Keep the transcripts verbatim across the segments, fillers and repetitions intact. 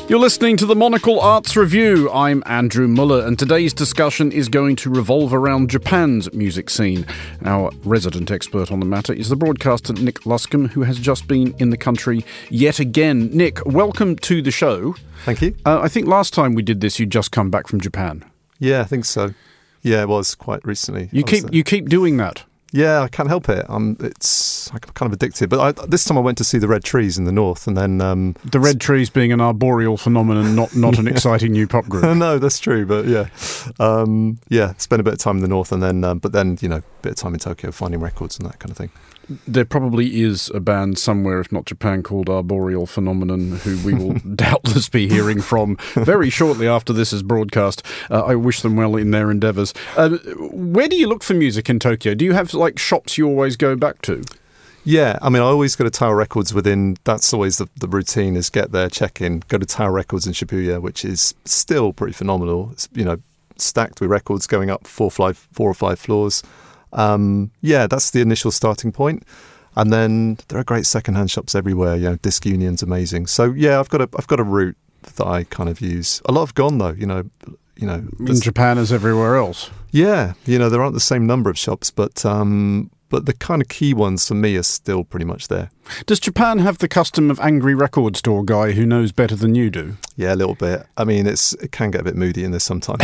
You're listening to the Monocle Arts Review. I'm Andrew Muller, and today's discussion is going to revolve around Japan's music scene. Our resident expert on the matter is the broadcaster Nick Luscombe, who has just been in the country yet again. Nick, welcome to the show. Thank you. Uh, I think last time we did this, you'd just come back from Japan. Yeah, I think so. Yeah, it was quite recently. You keep you keep doing that. Yeah, I can't help it. Um, it's I'm kind of addicted. But I, this time I went to see the red trees in the north, and then um, the red trees being an arboreal phenomenon, not not an exciting new pop group. No, that's true. But yeah, um, yeah, spent a bit of time in the north, and then um, but then you know, a bit of time in Tokyo finding records and that kind of thing. There probably is a band somewhere, if not Japan, called Arboreal Phenomenon, who we will doubtless be hearing from very shortly after this is broadcast. Uh, I wish them well in their endeavours. Uh, where do you look for music in Tokyo? Do you have like shops you always go back to? Yeah, I mean, I always go to Tower Records within, that's always the, the routine, is get there, check in, go to Tower Records in Shibuya, which is still pretty phenomenal. It's, you know, stacked with records going up four, five, four or five floors. Um, yeah, that's the initial starting point. And then there are great secondhand shops everywhere. You know, Disc Union's amazing. So yeah, I've got a I've got a route that I kind of use. A lot have gone though. You know, you know, in Japan as everywhere else. Yeah, you know, there aren't the same number of shops, but um, but the kind of key ones for me are still pretty much there. Does Japan have the custom of angry record store guy who knows better than you do? Yeah, a little bit. I mean, it's it can get a bit moody in this sometimes.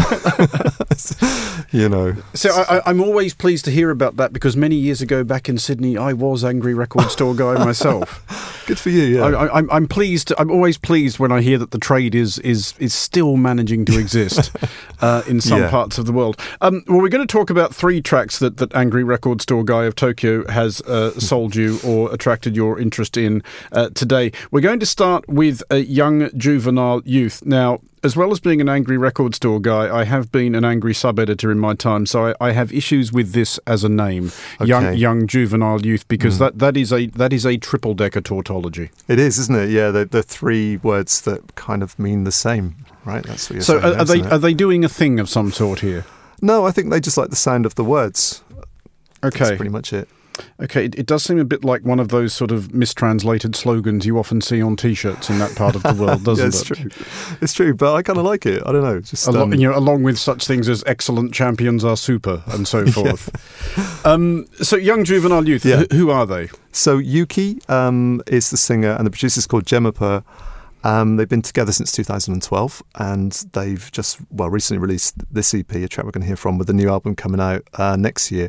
But, um, you know. So I, I'm always pleased to hear about that, because many years ago back in Sydney, I was angry record store guy myself. Good for you. Yeah, I, I'm, I'm pleased. I'm always pleased when I hear that the trade is is is still managing to exist uh, in some yeah. parts of the world. Um, well, we're going to talk about three tracks that that angry record store guy of Tokyo has uh, sold you or attracted your interest in uh, today. We're going to start with a young juvenile youth. Now, as well as being an angry record store guy, I have been an angry sub-editor in my time, so I, I have issues with this as a name, okay. young young juvenile youth, because mm. that, that is a that is a triple-decker tautology. It is, isn't it? Yeah, the, the three words that kind of mean the same, right? That's what you're so saying. So are they it? are they doing a thing of some sort here? No, I think they just like the sound of the words. Okay, that's pretty much it. Okay, it, it does seem a bit like one of those sort of mistranslated slogans you often see on T-shirts in that part of the world, doesn't yeah, it's it? It's true. It's true, but I kind of like it. I don't know. Just Along, um, you know, along with such things as excellent champions are super and so forth. yeah. um, so, young juvenile youth, yeah. who, who are they? So, Yuki um, is the singer, and the producer's called Jemapa. Um, they've been together since two thousand twelve, and they've just, well, recently released this E P, a track we're going to hear from, with a new album coming out uh, next year.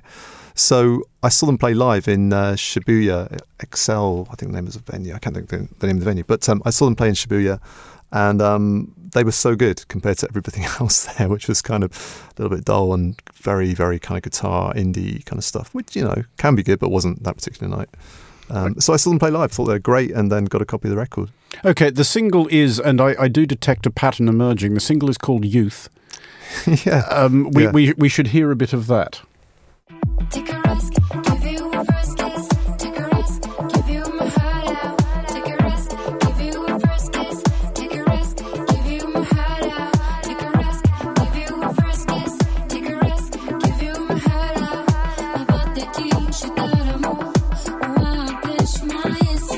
So I saw them play live in uh, Shibuya, Excel, I think the name is a venue. I can't think the, the name of the venue. But um, I saw them play in Shibuya, and um, they were so good compared to everything else there, which was kind of a little bit dull and very, very kind of guitar, indie kind of stuff, which, you know, can be good, but wasn't that particular night. Um, so I saw them play live, thought they were great, and then got a copy of the record. Okay, the single is, and I, I do detect a pattern emerging, the single is called Youth. yeah. Um, we, yeah. We, we should hear a bit of that. Take a risk, give you a first kiss. Take a risk, give you my heart out. Take a risk, give you a first kiss. Take a risk, give you my heart out. Take a risk, give you a first kiss. Take a risk, give you my heart out. About the key, she got a move. Wow, this my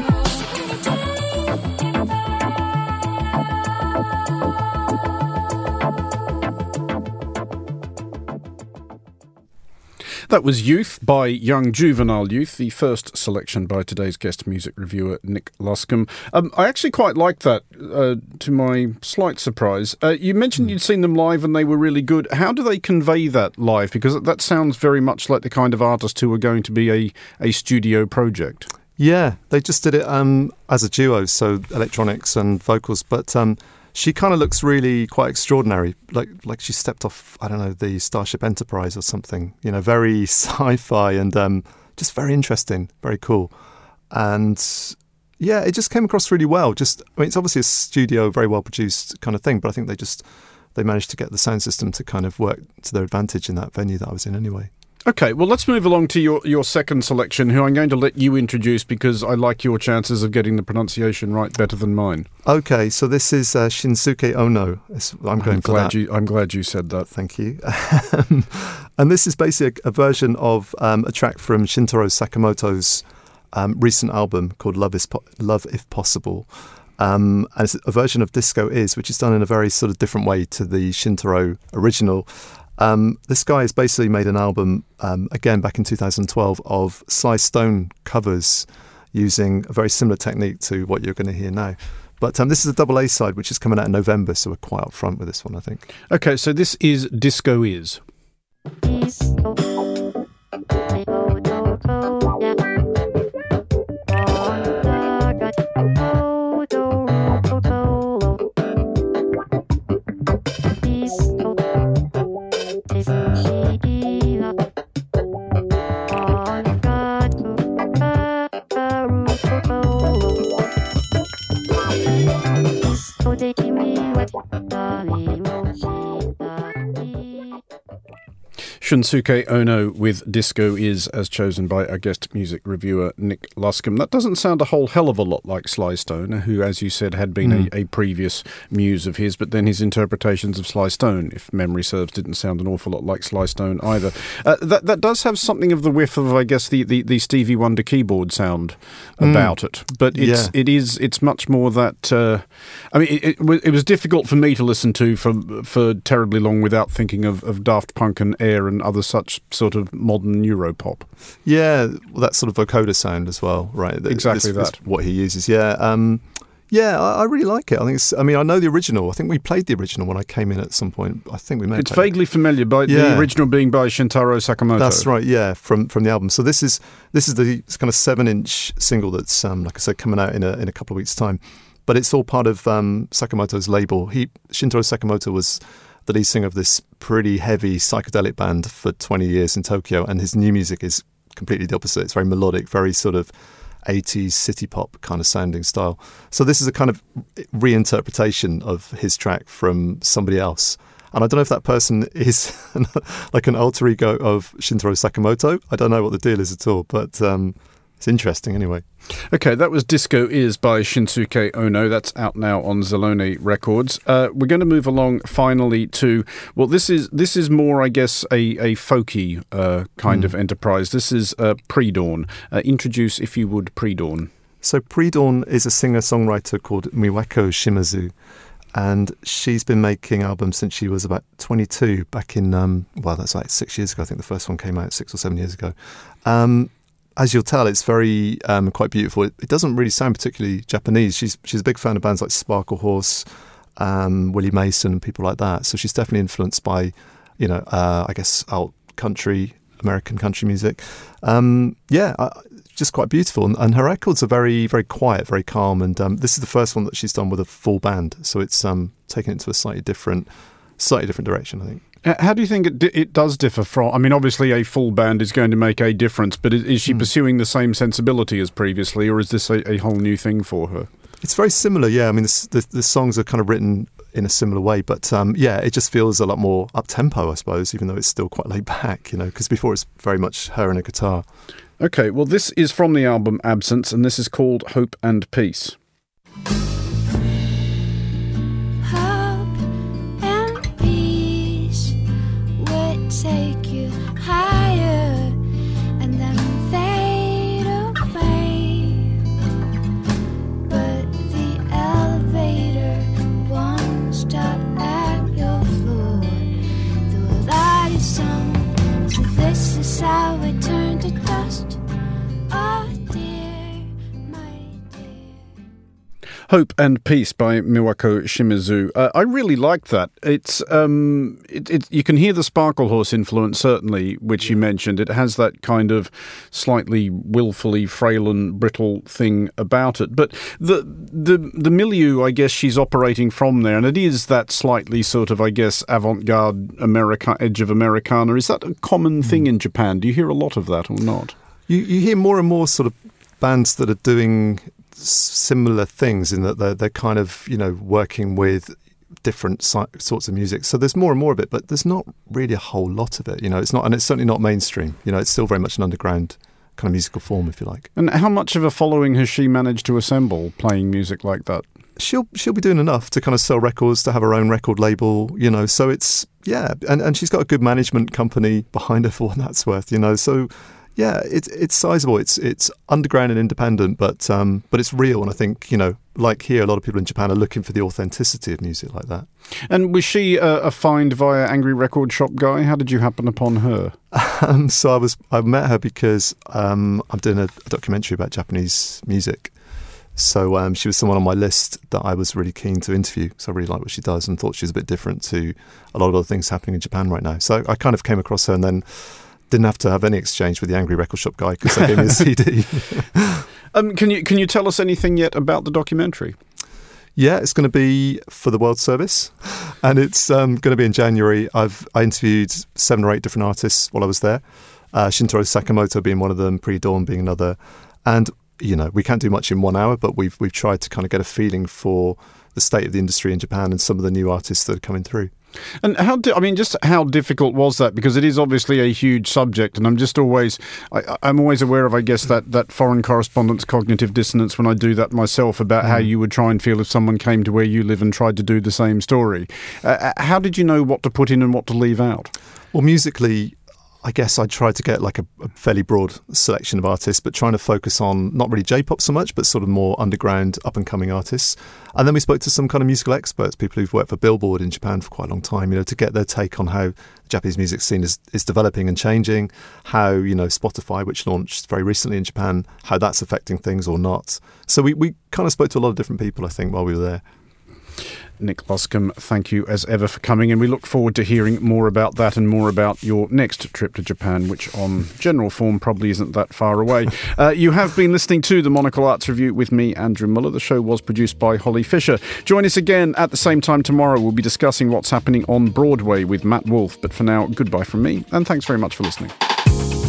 That was Youth by Young Juvenile Youth, the first selection by today's guest music reviewer, Nick Luscombe. Um, I actually quite liked that, uh, to my slight surprise. Uh, you mentioned you'd seen them live and they were really good. How do they convey that live? Because that sounds very much like the kind of artist who are going to be a, a studio project. Yeah, they just did it um, as a duo, so electronics and vocals, but um, she kind of looks really quite extraordinary, like like she stepped off, I don't know, the Starship Enterprise or something, you know, very sci-fi and um, just very interesting, very cool. And yeah, it just came across really well. Just, I mean, it's obviously a studio, very well produced kind of thing, but I think they just, they managed to get the sound system to kind of work to their advantage in that venue that I was in anyway. Okay, well, let's move along to your, your second selection, who I'm going to let you introduce because I like your chances of getting the pronunciation right better than mine. Okay, so this is uh, Shinsuke Ono. It's, I'm going I'm for glad that. You, I'm glad you said that. Thank you. And this is basically a, a version of um, a track from Shintaro Sakamoto's um, recent album called Love, is po- Love If Possible. Um, and it's a version of Disco Is, which is done in a very sort of different way to the Shintaro original. Um, this guy has basically made an album, um, again back in two thousand twelve, of Sly Stone covers using a very similar technique to what you're going to hear now. But um, this is a double A side, which is coming out in November, so we're quite up front with this one, I think. Okay, so this is Disco Is. Shunsuke Ono with Disco Is, as chosen by our guest music reviewer Nick Luscombe. That doesn't sound a whole hell of a lot like Sly Stone, who, as you said, had been mm. a, a previous muse of his, but then his interpretations of Sly Stone, if memory serves, didn't sound an awful lot like Sly Stone either. Uh, that that does have something of the whiff of, I guess, the, the, the Stevie Wonder keyboard sound about mm. it, but it's yeah. it is it's much more that. Uh, I mean, it, it, it was difficult for me to listen to for for terribly long without thinking of, of Daft Punk and Air and other such sort of modern Europop. Yeah, well, that sort of vocoder sound as well, right? Exactly this, that. This, what he uses, yeah. Um, yeah, I, I really like it. I think it's, I mean, I know the original. I think we played the original when I came in at some point. I think we may have It's vaguely it. familiar, by yeah. the original being by Shintaro Sakamoto. That's right, yeah, from from the album. So this is this is the kind of seven-inch single that's, um, like I said, coming out in a in a couple of weeks' time. But it's all part of um, Sakamoto's label. He Shintaro Sakamoto was the lead singer of this pretty heavy psychedelic band for twenty years in Tokyo, and his new music is completely the opposite. It's very melodic, very sort of eighties city pop kind of sounding style. So this is a kind of reinterpretation of his track from somebody else. And I don't know if that person is like an alter ego of Shintaro Sakamoto. I don't know what the deal is at all, but um, it's interesting anyway. Okay, that was Disco Is by Shunsuke Ono. That's out now on Zalone Records. Uh, we're going to move along finally to, well, this is this is more, I guess, a, a folky uh, kind mm. of enterprise. This is uh, Pre-Dawn. Uh, introduce, if you would, Pre-Dawn. So Pre-Dawn is a singer-songwriter called Miwako Shimizu, and she's been making albums since she was about twenty-two, back in, um, well, that's like six years ago. I think the first one came out six or seven years ago. Um, As you'll tell, it's very um, quite beautiful. It, it doesn't really sound particularly Japanese. She's she's a big fan of bands like Sparkle Horse, um, Willie Mason, and people like that. So she's definitely influenced by, you know, uh, I guess alt country, American country music. Um, yeah, uh, just quite beautiful. And, and her records are very very quiet, very calm. And um, this is the first one that she's done with a full band. So it's um, taken it to a slightly different, slightly different direction, I think. How do you think it d- it does differ from? I mean, obviously, a full band is going to make a difference, but is, is she mm. pursuing the same sensibility as previously, or is this a, a whole new thing for her? It's very similar, yeah. I mean, the, the, the songs are kind of written in a similar way, but um, yeah, it just feels a lot more up tempo, I suppose, even though it's still quite laid back, you know, because before it's very much her and a guitar. Okay, well, this is from the album Absence, and this is called Hope and Peace. Take you higher and then fade away. But the elevator won't stop at your floor. The light is on, so this is how I turn to dust. Oh dear, my dear. Hope and Peace by Miwako Shimizu. Uh, I really like that. It's um, it, it, you can hear the Sparkle Horse influence, certainly, which you mentioned. It has that kind of slightly willfully frail and brittle thing about it. But the the the milieu, I guess, she's operating from there, and it is that slightly sort of, I guess, avant-garde America edge of Americana. Is that a common mm. thing in Japan? Do you hear a lot of that or not? You you hear more and more sort of bands that are doing similar things in that they're, they're kind of, you know, working with different si- sorts of music. So there's more and more of it, but there's not really a whole lot of it, you know. It's not, and it's certainly not mainstream. You know, it's still very much an underground kind of musical form, if you like. And how much of a following has she managed to assemble playing music like that? She'll she'll be doing enough to kind of sell records, to have her own record label, you know. So it's, yeah, and, and she's got a good management company behind her for what that's worth, you know. So Yeah, it's it's sizable. It's it's underground and independent, but um, but it's real. And I think, you know, like here, a lot of people in Japan are looking for the authenticity of music like that. And was she a, a find via Angry Record Shop Guy? How did you happen upon her? Um, so I was I met her because um, I'm doing a, a documentary about Japanese music. So um, she was someone on my list that I was really keen to interview. So I really like what she does and thought she was a bit different to a lot of other things happening in Japan right now. So I kind of came across her and then didn't have to have any exchange with the Angry Record Shop Guy because they gave me a C D. um, can you can you tell us anything yet about the documentary? Yeah, it's going to be for the World Service, and it's um, going to be in January. I've I interviewed seven or eight different artists while I was there. Uh, Shintaro Sakamoto being one of them, Pre-Dawn being another, and you know, we can't do much in one hour, but we've we've tried to kind of get a feeling for the state of the industry in Japan and some of the new artists that are coming through. And how, di- I mean, just how difficult was that? Because it is obviously a huge subject, and I'm just always, I, I'm always aware of, I guess, that, that foreign correspondence cognitive dissonance when I do that myself about mm. how you would try and feel if someone came to where you live and tried to do the same story. Uh, how did you know what to put in and what to leave out? Well, musically, I guess I tried to get like a, a fairly broad selection of artists, but trying to focus on not really J-pop so much, but sort of more underground, up-and-coming artists. And then we spoke to some kind of musical experts, people who've worked for Billboard in Japan for quite a long time, you know, to get their take on how the Japanese music scene is, is developing and changing, how, you know, Spotify, which launched very recently in Japan, how that's affecting things or not. So we, we kind of spoke to a lot of different people, I think, while we were there. Nick Luscombe, thank you as ever for coming, and we look forward to hearing more about that and more about your next trip to Japan, which on general form probably isn't that far away. uh, you have been listening to the Monocle Arts Review with me, Andrew Muller. The show was produced by Holly Fisher. Join us again at the same time tomorrow. We'll be discussing what's happening on Broadway with Matt Wolfe. But for now, goodbye from me, and thanks very much for listening.